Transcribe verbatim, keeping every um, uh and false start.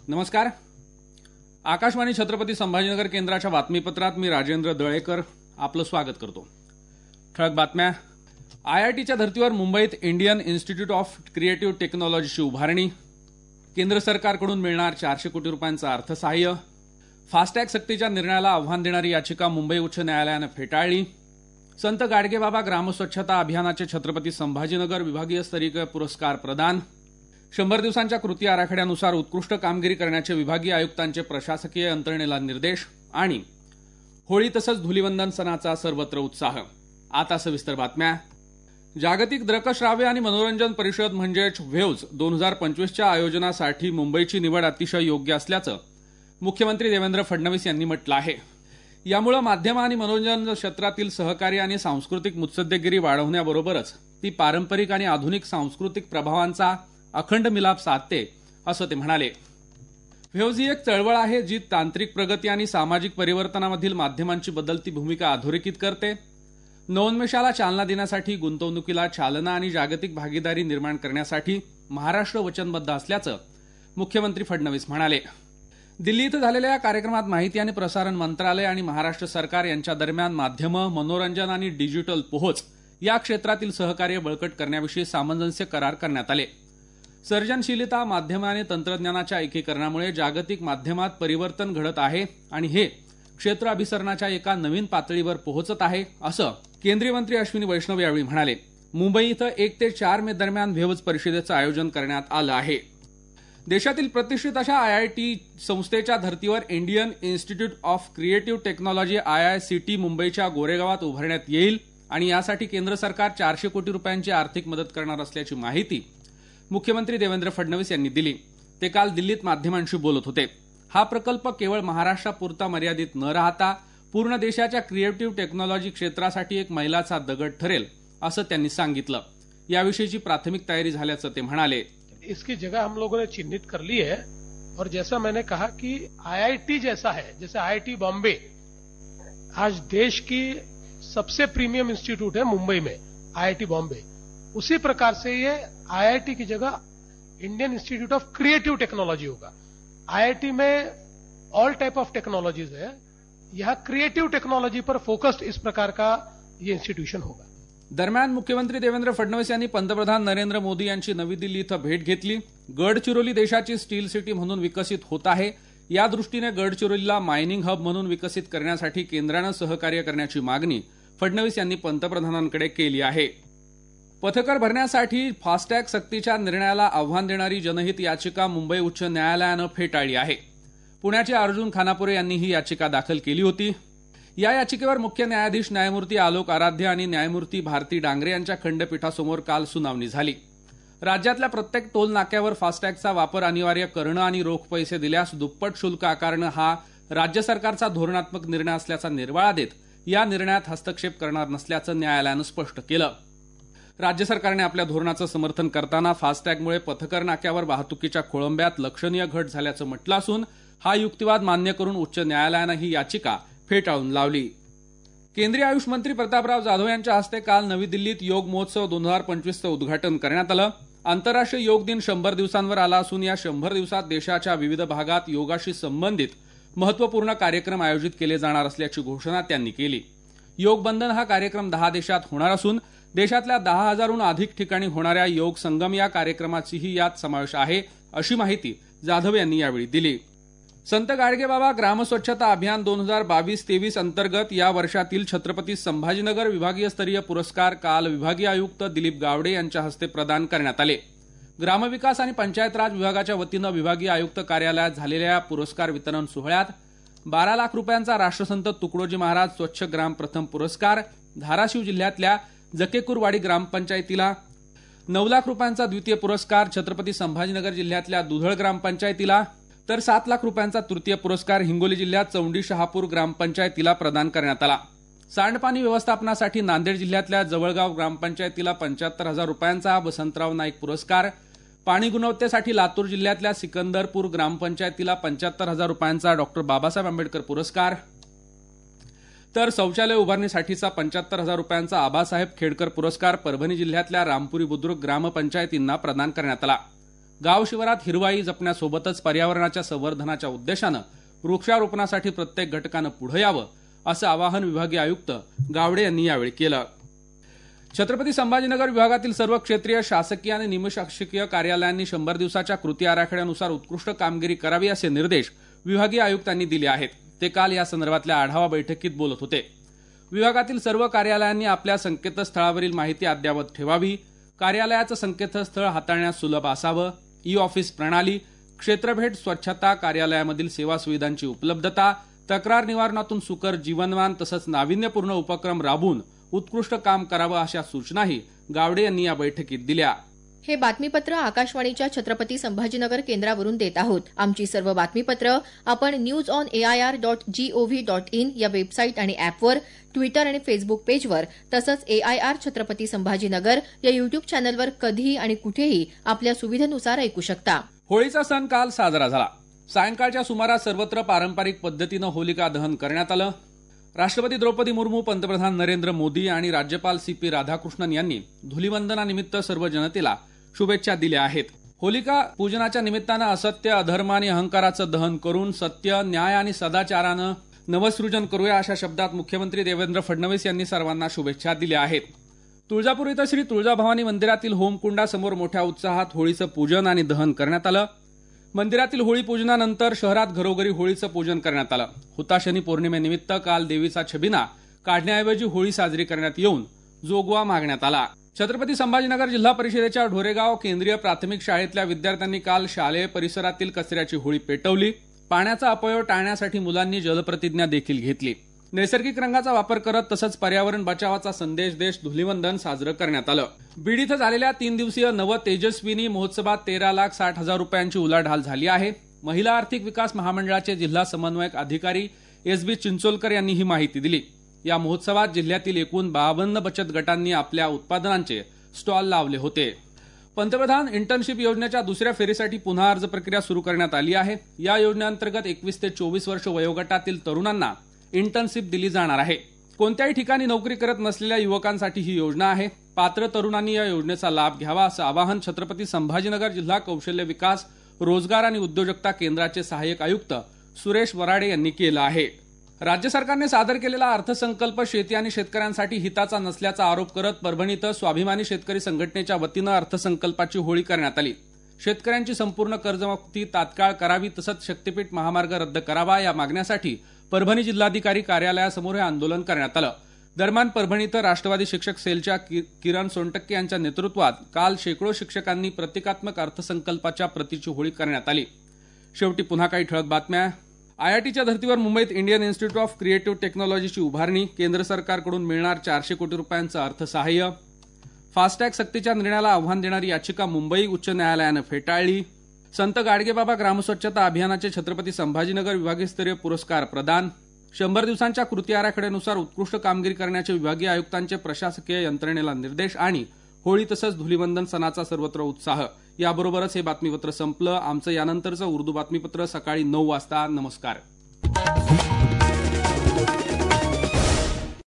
नमस्कार. आकाशवाणी छत्रपती संभाजीनगर केंद्राच्या बातमीपत्रात मी राजेंद्र दळेकर आपलं स्वागत करतो. ठळक बातम्या. आयआयटीच्या धर्तीवर मुंबईत इंडियन इन्स्टिट्यूट ऑफ क्रिएटिव्ह टेक्नॉलॉजीची उभारणी. केंद्र सरकारकडून मिळणार चारशे कोटी रुपयांचं अर्थसहाय्य. फास्टॅग सक्तीच्या निर्णयाला आव्हान देणारी याचिका मुंबई उच्च न्यायालयानं फेटाळली. संत गाडगेबाबा ग्रामस्वच्छता अभियानाचे छत्रपती संभाजीनगर विभागीय स्तरीय पुरस्कार प्रदान. शंभर दिवसांच्या कृती आराखड्यानुसार उत्कृष्ट कामगिरी करण्याचे विभागीय आयुक्तांचे प्रशासकीय यंत्रणेला निर्देश. आणि होळी तसंच धुलीवंदन सणाचा सर्वत्र उत्साह. आता सविस्तर बातम्या. जागतिक दृकश्राव्य आणि मनोरंजन परिषद म्हणजेच व्हेव्ज दोन हजार पंचवीसच्या आयोजनासाठी मुंबईची निवड अतिशय योग्य असल्याचं मुख्यमंत्री देवेंद्र फडणवीस यांनी म्हटलं आहे. यामुळे माध्यम आणि मनोरंजन क्षेत्रातील सहकार्य आणि सांस्कृतिक मुत्सद्देगिरी वाढवण्याबरोबरच ती पारंपरिक आणि आधुनिक सांस्कृतिक प्रभावांचा अखंड मिलाप साधते असं ते म्हणाले. व्हेव्ज ही एक चळवळ आहे जी तांत्रिक प्रगती आणि सामाजिक परिवर्तनामधील माध्यमांची बदलती भूमिका अधोरेखित करते. नवोन्मेषाला चालना देण्यासाठी, गुंतवणुकीला चालना आणि जागतिक भागीदारी निर्माण करण्यासाठी महाराष्ट्र वचनबद्ध असल्याचं मुख्यमंत्री फडणवीस म्हणाले. दिल्ली इथं झालेल्या या कार्यक्रमात माहिती आणि प्रसारण मंत्रालय आणि महाराष्ट्र सरकार यांच्या दरम्यान माध्यमं, मनोरंजन आणि डिजिटल पोहोच या क्षेत्रातील सहकार्य बळकट करण्याविषयी सामंजस्य करार करण्यात आले. सर्जनशीलता, माध्यम आणि तंत्रज्ञानाच्या एकीकरणामुळे जागतिक माध्यमात परिवर्तन घडत आहे आणि हे क्षेत्र अभिसरणाच्या एका नवीन पातळीवर पोहोचत आहे असं केंद्रीय मंत्री अश्विनी वैष्णव यावेळी म्हणाले. मुंबई इथं एक ते चार मे दरम्यान व्हेव्ज परिषदेचं आयोजन करण्यात आलं आहे. देशातील प्रतिष्ठित अशा आयआयटी संस्थेच्या धर्तीवर Indian institute of creative technology IICT मुंबईच्या गोरेगावात उभारण्यात येईल आणि यासाठी केंद्र सरकार चारशे कोटी रुपयांची आर्थिक मदत करणार असल्याची माहिती मुख्यमंत्री देवेंद्र फडणवीस यांनी दिली. ते काल दिल्लीत माध्यमांशी बोलत होते. हा प्रकल्प केवळ महाराष्ट्रापुरता मर्यादित न राहता पूर्ण देशाच्या क्रिएटिव्ह टेक्नॉलॉजी क्षेत्रासाठी एक मैलाचा दगड ठरेल असं त्यांनी सांगितलं. याविषयीची प्राथमिक तयारी झाल्याचं ते म्हणाले. इसकी जगह हम लोगों ने चिन्हित कर ली है और जैसा मैंने कहा कि आईआईटी जैसा है, जैसे आईआईटी बॉम्बे आज देश की सबसे प्रीमियम इंस्टीट्यूट है मुंबई में, आईआईटी बॉम्बे, उसी प्रकार से ये आईआईटी की जगह Indian institute of creative technology होगा. आईआईटी में ऑल टाइप ऑफ टेक्नोलॉजीज है, यहां क्रिएटिव टेक्नोलॉजी पर फोकस्ड इस प्रकार का ये इंस्टीट्यूशन होगा. दरम्यान मुख्यमंत्री देवेंद्र फडणवीस यांनी पंतप्रधान नरेंद्र मोदी यांची नवी दिल्ली इथं भेट घेतली. गडचिरोली देशाची स्टील सिटी म्हणून विकसित होत आहे. या दृष्टीने गडचिरोलीला मायनिंग हब म्हणून विकसित करण्यासाठी केंद्रानं सहकार्य करण्याची मागणी फडणवीस यांनी पंतप्रधानांकडे केली आहे. पथकर भरण्यासाठी फास्टॅग सक्तीच्या निर्णयाला आव्हान देणारी जनहित याचिका मुंबई उच्च न्यायालयानं फेटाळली आहे. पुण्याचे अर्जुन खानापुरे यांनी ही याचिका दाखल केली होती. या याचिकेवर मुख्य न्यायाधीश न्यायमूर्ती आलोक आराध्य आणि न्यायमूर्ती भारती डांगरे यांच्या खंडपीठासमोर काल सुनावणी झाली. राज्यातल्या प्रत्येक टोल नाक्यावर फास्टॅगचा वापर अनिवार्य करणं आणि रोख पैसे दिल्यास दुप्पट शुल्क आकारणं हा राज्य सरकारचा धोरणात्मक निर्णय असल्याचा निर्वाळा देत या निर्णयात हस्तक्षेप करणार नसल्याचं न्यायालयानं स्पष्ट केलं. राज्य सरकारने आपल्या धोरणाचं समर्थन करताना फास्टॅगमुळे पथकर नाक्यावर वाहतुकीच्या खोळंब्यात लक्षणीय घट झाल्याचं म्हटलं असून हा युक्तिवाद मान्य करून उच्च न्यायालयानं ही याचिका फेटाळून लावली. केंद्रीय आयुष मंत्री प्रतापराव जाधव यांच्या हस्ते काल नवी दिल्लीत योग महोत्सव दोन हजार पंचवीसचं उद्घाटन करण्यात आलं. आंतरराष्ट्रीय योग दिन शंभर दिवसांवर आला असून या शंभर दिवसात देशाच्या विविध भागात योगाशी संबंधित महत्वपूर्ण कार्यक्रम आयोजित केले जाणार असल्याची घोषणा त्यांनी केली. योग बंधन हा कार्यक्रम दहा देशात होणार असून देशातल्या दहा हजारहून अधिक ठिकाणी होणाऱ्या योग संगम या कार्यक्रमाचीही यात समावेश आहे अशी माहिती जाधव यांनी यावेळी दिली. संत गाडगेबाबा ग्रामस्वच्छता अभियान दोन हजार बावीस तेवीस अंतर्गत या वर्षातील छत्रपती संभाजीनगर विभागीय स्तरीय पुरस्कार काल विभागीय आयुक्त दिलीप गावडे यांच्या हस्ते प्रदान करण्यात आले. ग्रामविकास आणि पंचायत राज विभागाच्या वतीनं विभागीय आयुक्त कार्यालयात झालेल्या पुरस्कार वितरण सोहळ्यात बारा लाख रुपयांचा राष्ट्रसंत तुकडोजी महाराज स्वच्छ ग्राम प्रथम पुरस्कार, धाराशिव जिल्ह्यातल्या जकेकुरवाडी ग्रामपंचायतीला नऊ लाख रुपयांचा द्वितीय पुरस्कार, छत्रपती संभाजीनगर जिल्ह्यातल्या दुधळ ग्रामपंचायतीला तर सात लाख रुपयांचा तृतीय पुरस्कार हिंगोली जिल्ह्यात चौंडी शहापूर ग्रामपंचायतीला प्रदान करण्यात आला. सांडपाणी व्यवस्थापनासाठी नांदेड जिल्ह्यातल्या जवळगाव ग्रामपंचायतीला पंच्याहत्तर हजार रुपयांचा वसंतराव नाईक पुरस्कार, पाणी गुणवत्तेसाठी लातूर जिल्ह्यातल्या सिकंदरपूर ग्रामपंचायतीला पंच्याहत्तर हजार रुपयांचा डॉक्टर बाबासाहेब आंबेडकर पुरस्कार, तर शौचालय उभारणीसाठीचा पंच्याहत्तर हजार रुपयांचा आबासाहेब खेडकर पुरस्कार परभणी जिल्ह्यातल्या रामपुरी बुद्रुक ग्रामपंचायतींना प्रदान करण्यात आला. गाव शिवारात हिरवाई जपण्यासोबतच पर्यावरणाच्या संवर्धनाच्या उद्देशानं वृक्षारोपणासाठी प्रत्येक घटकानं पुढे यावं असं आवाहन विभागीय आयुक्त गावडे यांनी यावेळी केलं. छत्रपती संभाजीनगर विभागातील सर्व क्षेत्रीय शासकीय आणि निमशासकीय कार्यालयांनी शंभर दिवसाच्या कृती आराखड्यानुसार उत्कृष्ट कामगिरी करावी असे निर्देश विभागीय आयुक्तांनी दिले आहेत. ते काल या संदर्भातल्या आढावा बैठकीत बोलत होते. विभागातील सर्व कार्यालयांनी आपल्या संकेतस्थळावरील माहिती अद्ययावत ठेवावी, कार्यालयाचं संकेतस्थळ हाताळण्यास सुलभ असावं, ई ऑफिस प्रणाली, क्षेत्रभेट, स्वच्छता, कार्यालयामधील सेवा सुविधांची उपलब्धता, तक्रार निवारणातून सुकर जीवनमान तसंच नाविन्यपूर्ण उपक्रम राबवून उत्कृष्ट काम करावं अशा सूचनाही गावडे यांनी या बैठकीत दिल्या. हे बातमीपत्र आकाशवाणीच्या छत्रपती संभाजीनगर केंद्रावरून देत आहोत. आमची सर्व बातमीपत्र आपण news on AIR dot G O V dot in या वेबसाईट आणि अॅपवर, ट्विटर आणि फेसबुक पेजवर तसंच एआयआर छत्रपती संभाजीनगर या युट्यूब चॅनलवर कधीही आणि कुठेही आपल्या सुविधेनुसार ऐकू शकता. होळीचा सण काल साजरा झाला. सायंकाळच्या सुमारास सर्वत्र पारंपरिक पद्धतीनं होलिका दहन करण्यात आलं. राष्ट्रपती द्रौपदी मुर्मू, पंतप्रधान नरेंद्र मोदी आणि राज्यपाल सी पी राधाकृष्णन यांनी धुलीवंदनानिमित्त सर्व जनतेला शुभेच्छा दिल्या आहेत. होलिका पूजनाच्या निमित्तानं असत्य, अधर्म आणि अहंकाराचं दहन करून सत्य, न्याय आणि सदाचारानं नवसृजन करूया अशा शब्दात मुख्यमंत्री देवेंद्र फडणवीस यांनी सर्वांना शुभेच्छा दिल्या आहेत. तुळजापूर इथं श्री तुळजाभवानी मंदिरातील होमकुंडासमोर मोठ्या उत्साहात होळीचं पूजन आणि दहन करण्यात आलं. मंदिरातील होळी पूजनानंतर शहरात घरोघरी होळीचं पूजन करण्यात आलं. हुताशनी पौर्णिमेनिमित्त काल देवीचा छबिना काढण्याऐवजी होळी साजरी करण्यात येऊन जोगवा मागण्यात आला. छत्रपती संभाजीनगर जिल्हा परिषदेच्या ढोरेगाव केंद्रीय प्राथमिक शाळेतल्या विद्यार्थ्यांनी काल शालेय परिसरातील कचऱ्याची होळी पेटवली. पाण्याचा अपव्यय टाळण्यासाठी मुलांनी जलप्रतिज्ञा देखील घेतली. नैसर्गिक रंगाचा वापर करत तसंच पर्यावरण बचावाचा संदेश देश धुलीवंदन साजरं करण्यात आलं. बीड इथं झालेल्या तीन दिवसीय नव तेजस्विनी महोत्सवात तेरा लाख साठ हजार रुपयांची उलाढाल झाली आहे. महिला आर्थिक विकास महामंडळाचे जिल्हा समन्वयक अधिकारी एस बी चिंचोलकर यांनी ही माहिती दिली. या महोत्सवात जिल्ह्यातील एकूण बावन्न बचत गटांनी आपल्या उत्पादनांचे स्टॉल लावले होते. पंतप्रधान इंटर्नशिप योजनेच्या दुसऱ्या फेरीसाठी पुन्हा अर्ज प्रक्रिया सुरू करण्यात आली आहे. या योजनेअंतर्गत एकवीस ते चोवीस वर्ष वयोगटातील तरुणांना इंटर्नशिप दिली जाणार आहे. कोणत्याही ठिकाणी नोकरी करत नसलेल्या युवकांसाठी ही योजना आहे. पात्र तरुणांनी या योजनेचा लाभ घ्यावा असं आवाहन छत्रपती संभाजीनगर जिल्हा कौशल्य विकास, रोजगार आणि उद्योजकता केंद्राचे सहाय्यक आयुक्त सुरेश वराडे यांनी केलं आहे. राज्य सरकारने सादर केलेला अर्थसंकल्प शेती आणि शेतकऱ्यांसाठी हिताचा नसल्याचा आरोप करत परभणी इथं स्वाभिमानी शेतकरी संघटनेच्या वतीनं अर्थसंकल्पाची होळी करण्यात आली. शेतकऱ्यांची संपूर्ण कर्जमुक्ती तात्काळ करावी तसंच शक्तीपीठ महामार्ग रद्द करावा या मागण्यासाठी परभणी जिल्हाधिकारी कार्यालयासमोर हे आंदोलन करण्यात आलं. दरम्यान परभणी इथं राष्ट्रवादी शिक्षक सेलच्या किरण सोनटक्के यांच्या नेतृत्वात काल शेकडो शिक्षकांनी प्रतिकात्मक अर्थसंकल्पाच्या प्रतीची होळी करण्यात आली. शेवटी पुन्हा काही ठळक बातम्या. आयआयटीच्या धर्तीवर मुंबईत इंडियन इन्स्टिट्यूट ऑफ क्रिएटिव्ह टेक्नॉलॉजीची उभारणी, केंद्र सरकारकडून मिळणार चारशे कोटी रुपयांचं अर्थसहाय्य. फास्टॅग सक्तीच्या निर्णयाला आव्हान देणारी याचिका मुंबई उच्च न्यायालयानं फेटाळली. संत गाडगेबाबा ग्रामस्वच्छता अभियानाचे छत्रपती संभाजीनगर विभागीयस्तरीय पुरस्कार प्रदान. शंभर दिवसांच्या कृती आराखड्यानुसार उत्कृष्ट कामगिरी करण्याचे विभागीय आयुक्तांचे प्रशासकीय यंत्रणेला निर्देश आणि होळी तसंच धुलीवंदन सणाचा सर्वत्र उत्साह. याबरोबरच हे बातमीपत्र संपलं. आमचं यानंतरचं उर्दू बातमीपत्र सकाळी नऊ वाजता. नमस्कार.